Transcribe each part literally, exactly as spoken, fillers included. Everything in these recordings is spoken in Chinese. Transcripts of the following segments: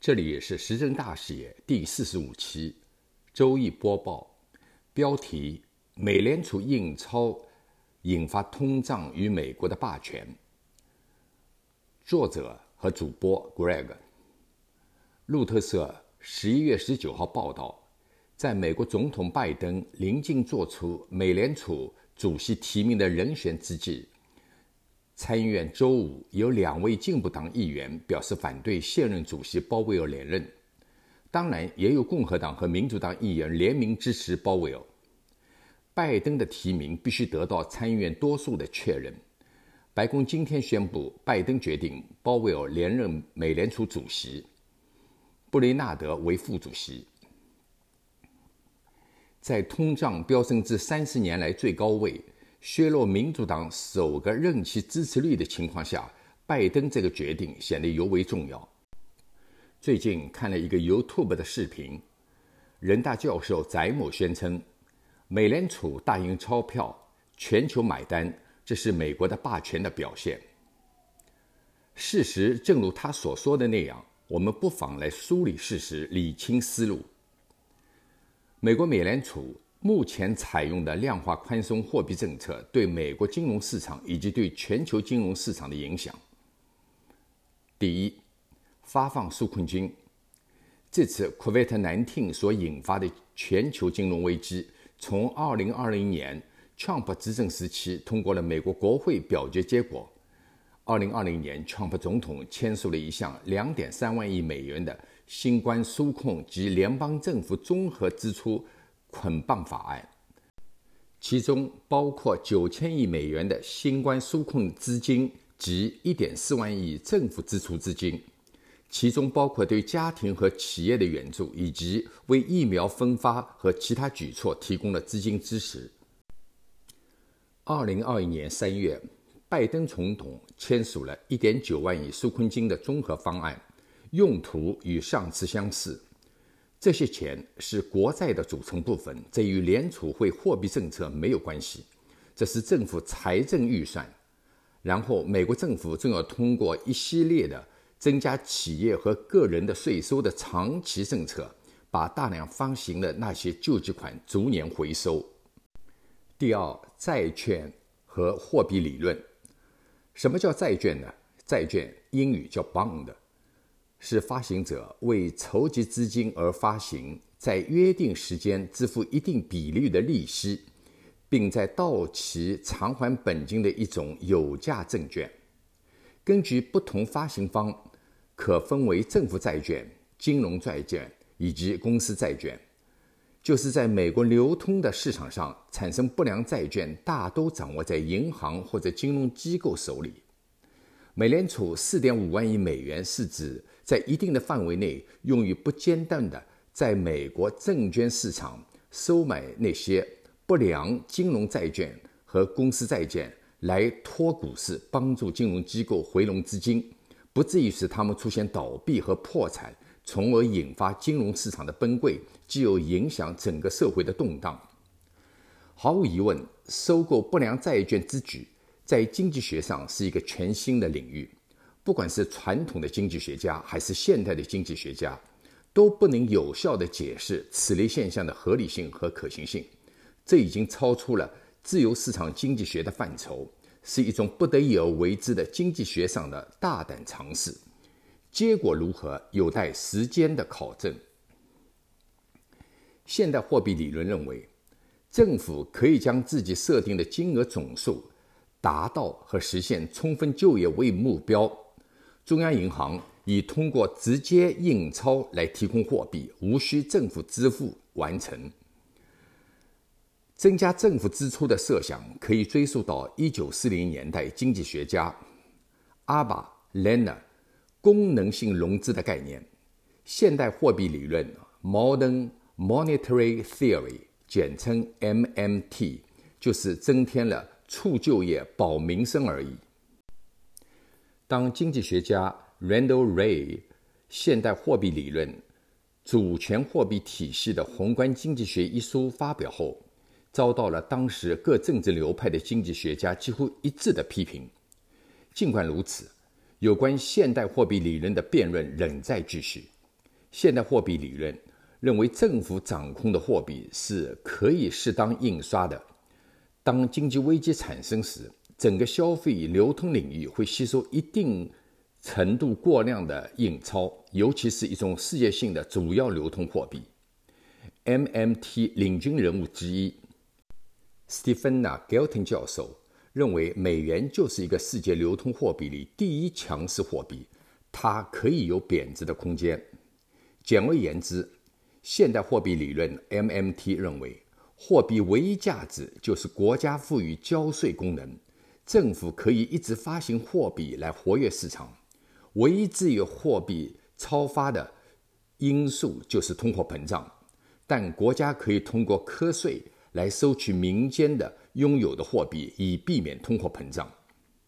这里是时政大视野第四十五期周易播报，标题：美联储印钞引发通胀与美国的霸权。作者和主播 Greg。 路透社十一月十九号报道，在美国总统拜登临近做出美联储主席提名的人选之际，参议院周五有两位进步党议员表示反对现任主席鲍威尔连任，当然也有共和党和民主党议员联名支持鲍威尔。拜登的提名必须得到参议院多数的确认。白宫今天宣布，拜登决定鲍威尔连任美联储主席，布雷纳德为副主席。在通胀飙升至三十年来最高位，削弱民主党首个任期支持率的情况下，拜登这个决定显得尤为重要。最近看了一个 YouTube 的视频，人大教授翟某宣称，美联储大印钞票，全球买单，这是美国的霸权的表现。事实正如他所说的那样，我们不妨来梳理事实，理清思路。美国美联储目前采用的量化宽松货币政策对美国金融市场以及对全球金融市场的影响。第一，发放纾困金。这次 COVID 十九 所引发的全球金融危机，从二零二零年 Trump 执政时期通过了美国国会表决结果，二零二零年 Trump 总统签署了一项 两点三万亿美元的新冠纾困及联邦政府综合支出捆绑法案，其中包括九千亿美元的新冠纾困资金及 一点四万亿政府支出资金，其中包括对家庭和企业的援助，以及为疫苗分发和其他举措提供了资金支持。二零二一年三月，拜登总统签署了 一点九万亿纾困金的综合方案，用途与上次相似。这些钱是国债的组成部分，这与联储会货币政策没有关系，这是政府财政预算。然后美国政府正要通过一系列的增加企业和个人的税收的长期政策，把大量发行的那些救济款逐年回收。第二，债券和货币理论。什么叫债券呢？债券英语叫 bond， 是发行者为筹集资金而发行，在约定时间支付一定比率的利息，并在到期偿还本金的一种有价证券。根据不同发行方，可分为政府债券、金融债券以及公司债券。就是在美国流通的市场上产生不良债券，大都掌握在银行或者金融机构手里。美联储 四点五万亿美元是指在一定的范围内用于不间断的在美国证券市场收买那些不良金融债券和公司债券，来托股市帮助金融机构回笼资金，不至于使他们出现倒闭和破产，从而引发金融市场的崩溃，既有影响整个社会的动荡。毫无疑问，收购不良债券之举在经济学上是一个全新的领域，不管是传统的经济学家还是现代的经济学家，都不能有效地解释此类现象的合理性和可行性。这已经超出了自由市场经济学的范畴，是一种不得已而为之的经济学上的大胆尝试。结果如何，有待时间的考证。现代货币理论认为，政府可以将自己设定的金额总数达到和实现充分就业为目标，中央银行以通过直接印钞来提供货币，无需政府支付完成。增加政府支出的设想可以追溯到一九四零年代经济学家阿巴·兰纳功能性融资的概念。现代货币理论 Modern Monetary Theory 简称 M M T 就是增添了促就业保民生而已。当经济学家 Randall Wray 现代货币理论主权货币体系的宏观经济学一书发表后，遭到了当时各政治流派的经济学家几乎一致的批评。尽管如此，有关现代货币理论的辩论仍在继续。 现代货币理论认为，政府掌控的货币是可以适当印刷的。当经济危机产生时，整个消费流通领域会吸收一定程度过量的印钞，尤其是一种世界性的主要流通货币。M M T 领军人物之一 Stephena Galton 教授认为，美元就是一个世界流通货币里第一强势货币，它可以有贬值的空间。简而言之，现代货币理论 M M T 认为，货币唯一价值就是国家赋予交税功能，政府可以一直发行货币来活跃市场，唯一制约货币超发的因素就是通货膨胀，但国家可以通过课税来收取民间的拥有的货币，以避免通货膨胀。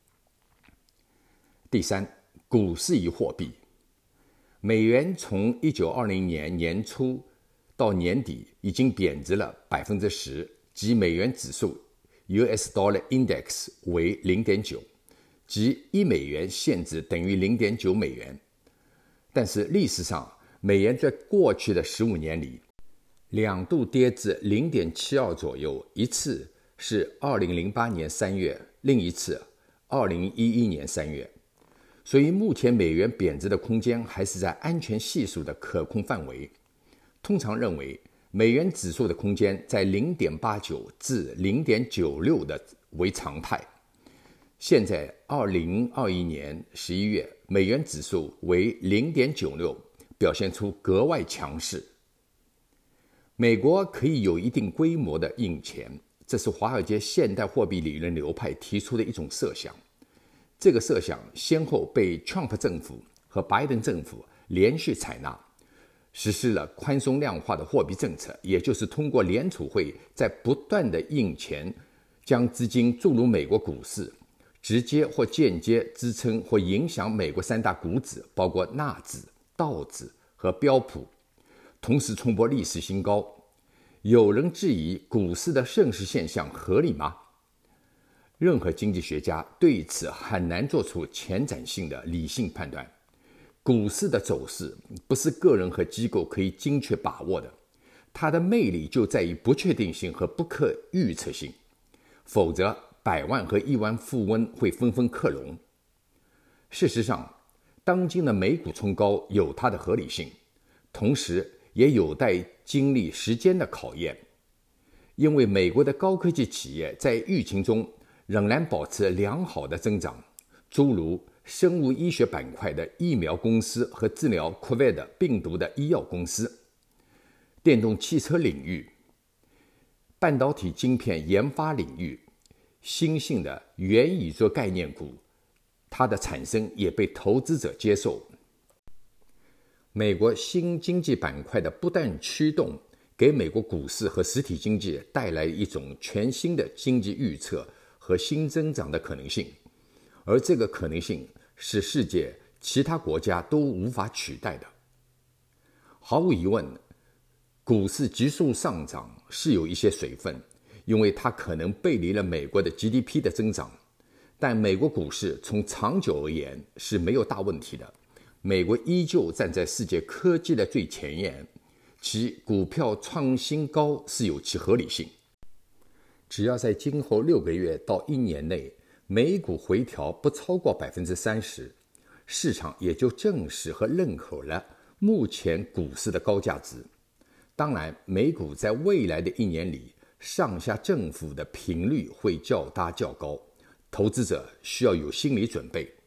第三，股市与货币。美元从一九二零年年初到年底已经贬值了 百分之十， 即美元指数 U S Dollar Index 为 零点九， 即一美元现值等于 零点九美元。但是历史上，美元在过去的十五年里两度跌至 零点七二 左右，一次是二零零八年三月，另一次二零一一年三月。所以目前美元贬值的空间还是在安全系数的可控范围。通常认为，美元指数的空间在 零点八九 至 零点九六 的为常态。现在二零二一年十一月，美元指数为 零点九六， 表现出格外强势。美国可以有一定规模的印钱，这是华尔街现代货币理论流派提出的一种设想。这个设想先后被 Trump 政府和拜登政府连续采纳，实施了宽松量化的货币政策，也就是通过联储会在不断的印钱，将资金注入美国股市，直接或间接支撑或影响美国三大股指，包括纳指、道指和标普，同时冲破历史新高。有人质疑股市的盛世现象合理吗？任何经济学家对此很难做出前瞻性的理性判断。股市的走势不是个人和机构可以精确把握的，它的魅力就在于不确定性和不可预测性，否则百万和亿万富翁会纷纷克隆。事实上，当今的美股冲高有它的合理性，同时也有待经历时间的考验，因为美国的高科技企业在疫情中仍然保持良好的增长，诸如生物医学板块的疫苗公司和治疗 COVID 病毒的医药公司，电动汽车领域、半导体晶片研发领域、新兴的元宇宙概念股，它的产生也被投资者接受。美国新经济板块的不断驱动，给美国股市和实体经济带来一种全新的经济预测和新增长的可能性，而这个可能性是世界其他国家都无法取代的。毫无疑问，股市急速上涨是有一些水分，因为它可能背离了美国的 G D P 的增长，但美国股市从长久而言是没有大问题的。美国依旧站在世界科技的最前沿，其股票创新高是有其合理性。只要在今后六个月到一年内，美股回调不超过 百分之三十， 市场也就证实和认可了目前股市的高价值。当然，美股在未来的一年里，上下振幅的频率会较大较高，投资者需要有心理准备。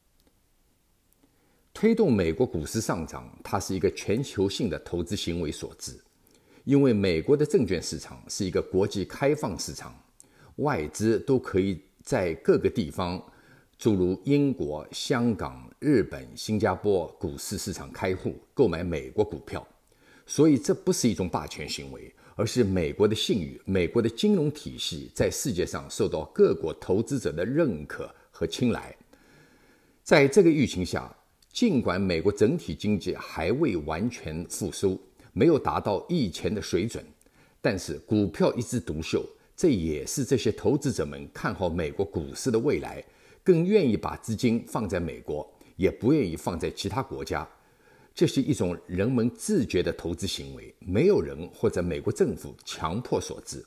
推动美国股市上涨，它是一个全球性的投资行为所致。因为美国的证券市场是一个国际开放市场，外资都可以在各个地方，诸如英国、香港、日本、新加坡股市市场开户购买美国股票，所以这不是一种霸权行为，而是美国的信誉，美国的金融体系在世界上受到各国投资者的认可和青睐。在这个疫情下，尽管美国整体经济还未完全复苏，没有达到以前的水准，但是股票一枝独秀，这也是这些投资者们看好美国股市的未来，更愿意把资金放在美国，也不愿意放在其他国家。 这是一种人们自觉的投资行为，没有人或者美国政府强迫所致。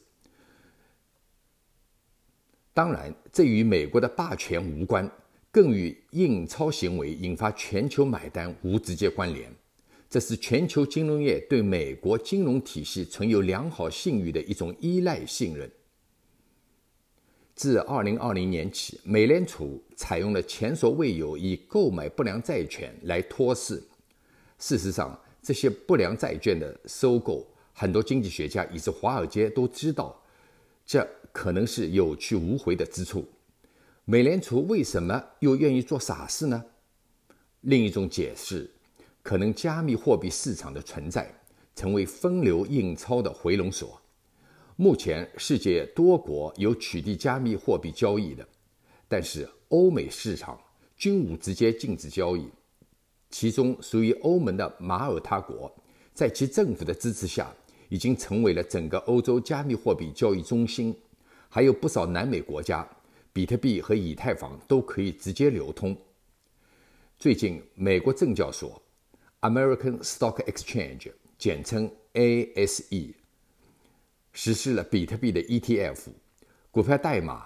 当然，这与美国的霸权无关，更与印钞行为引发全球买单无直接关联。这是全球金融业对美国金融体系存有良好信誉的一种依赖信任。自二零二零年起，美联储采用了前所未有以购买不良债券来托市。事实上，这些不良债券的收购，很多经济学家以至华尔街都知道，这可能是有去无回的之处。美联储为什么又愿意做傻事呢？另一种解释，可能加密货币市场的存在成为分流印钞的回笼所。目前世界多国有取缔加密货币交易的，但是欧美市场均无直接禁止交易。其中属于欧盟的马耳他国，在其政府的支持下，已经成为了整个欧洲加密货币交易中心。还有不少南美国家，比特币和以太坊都可以直接流通。最近，美国证交所 American Stock Exchange 简称 A S E 实施了比特币的 E T F 股票代码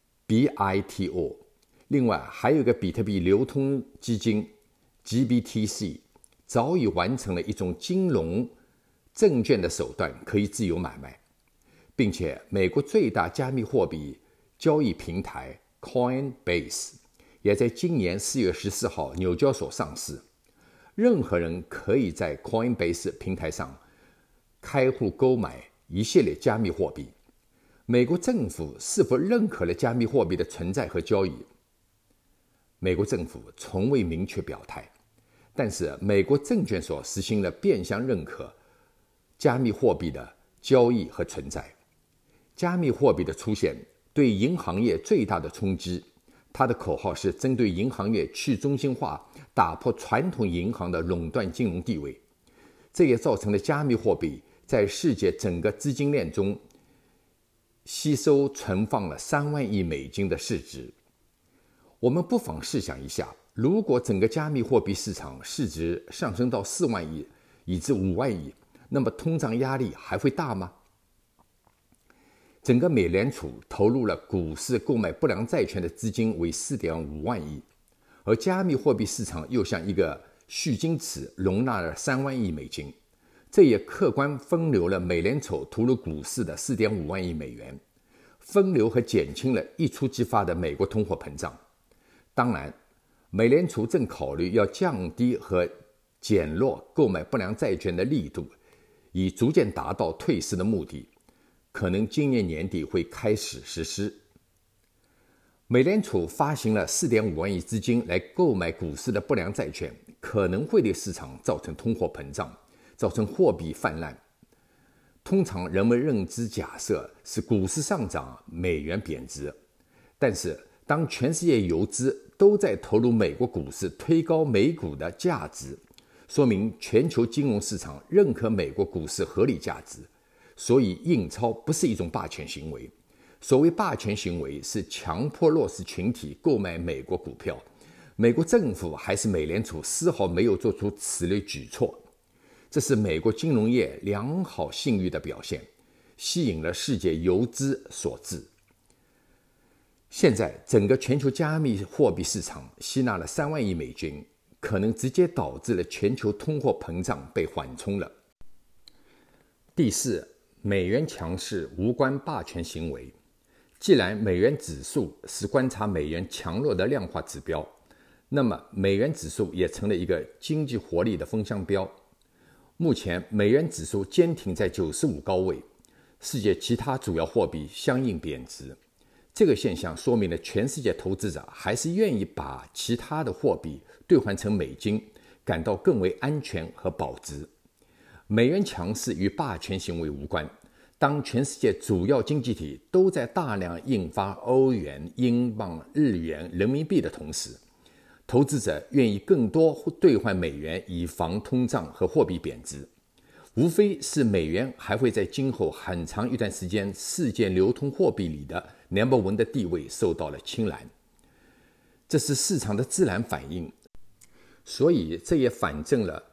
B I T O， 另外还有一个比特币流通基金 G B T C 早已完成了一种金融证券的手段，可以自由买卖，并且美国最大加密货币交易平台 Coinbase 也在今年四月十四号纽交所上市。任何人可以在 Coinbase 平台上开户购买一系列加密货币。美国政府是否认可了加密货币的存在和交易？美国政府从未明确表态，但是美国证券所实行了变相认可加密货币的交易和存在。加密货币的出现对银行业最大的冲击，它的口号是针对银行业去中心化，打破传统银行的垄断金融地位。这也造成了加密货币在世界整个资金链中吸收存放了三万亿美金的市值。我们不妨试想一下，如果整个加密货币市场市值上升到四万亿以至五万亿，那么通胀压力还会大吗？整个美联储投入了股市购买不良债券的资金为 四点五万亿，而加密货币市场又像一个蓄金池，容纳了三万亿美金，这也客观分流了美联储投入股市的 四点五万亿美元，分流和减轻了一触即发的美国通货膨胀。当然，美联储正考虑要降低和减弱购买不良债券的力度，以逐渐达到退市的目的，可能今年年底会开始实施。美联储发行了 四点五万亿资金来购买股市的不良债券，可能会对市场造成通货膨胀，造成货币泛滥。通常人们认知假设是股市上涨，美元贬值，但是当全世界游资都在投入美国股市，推高美股的价值，说明全球金融市场认可美国股市合理价值。所以印钞不是一种霸权行为。所谓霸权行为是强迫弱势群体购买美国股票，美国政府还是美联储丝毫没有做出此类举措，这是美国金融业良好信誉的表现，吸引了世界游资所致。现在整个全球加密货币市场吸纳了三万亿美金，可能直接导致了全球通货膨胀被缓冲了。第四，美元强势无关霸权行为。既然美元指数是观察美元强弱的量化指标，那么美元指数也成了一个经济活力的风向标。目前美元指数坚挺在九十五高位，世界其他主要货币相应贬值。这个现象说明了全世界投资者还是愿意把其他的货币兑换成美金，感到更为安全和保值。美元强势与霸权行为无关。当全世界主要经济体都在大量印发欧元、英镑、日元、人民币的同时，投资者愿意更多兑换美元，以防通胀和货币贬值。无非是美元还会在今后很长一段时间世界流通货币里的 number one 的地位受到了青睐，这是市场的自然反应。所以这也反证了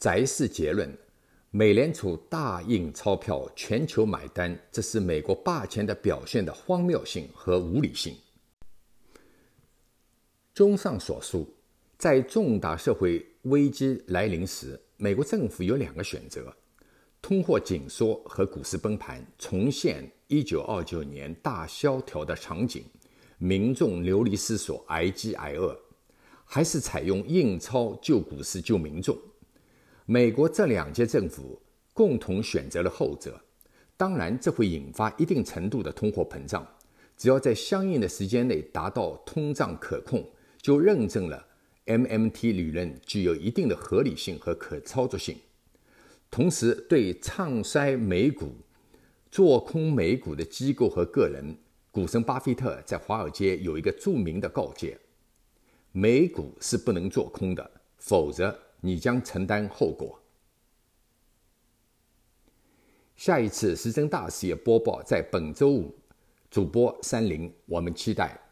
摘示结论：美联储大印钞票，全球买单，这是美国霸权的表现的荒谬性和无理性。综上所述，在重大社会危机来临时，美国政府有两个选择：通货紧缩和股市崩盘，重现一九二九年大萧条的场景，民众流离失所，挨饥挨饿；还是采用印钞救股市救民众。美国这两届政府共同选择了后者，当然这会引发一定程度的通货膨胀，只要在相应的时间内达到通胀可控，就认证了 M M T 理论具有一定的合理性和可操作性。同时，对唱衰美股、做空美股的机构和个人，股神巴菲特在华尔街有一个著名的告诫：美股是不能做空的，否则你将承担后果。下一次时政大视野播报在本周五，主播三零，我们期待。